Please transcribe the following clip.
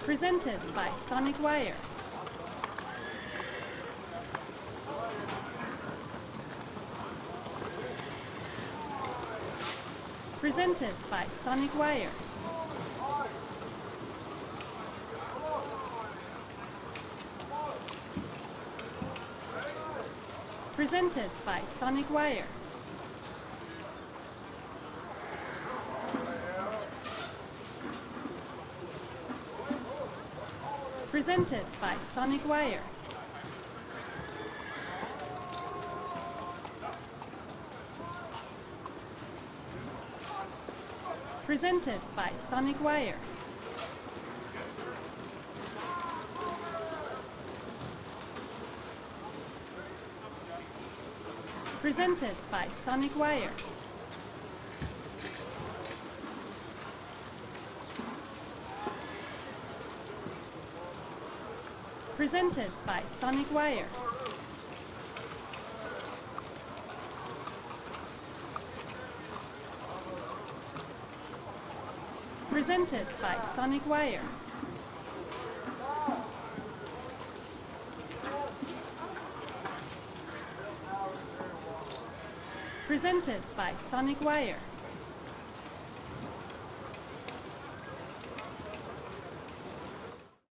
Presented by Sonic Wire. Presented by Sonic Wire. Presented by Sonic Wire. Presented by Sonic Wire. Presented by Sonic Wire. Presented by Sonic Wire. Presented by Sonic Wire. Presented by Sonic Wire. Presented by Sonic Wire.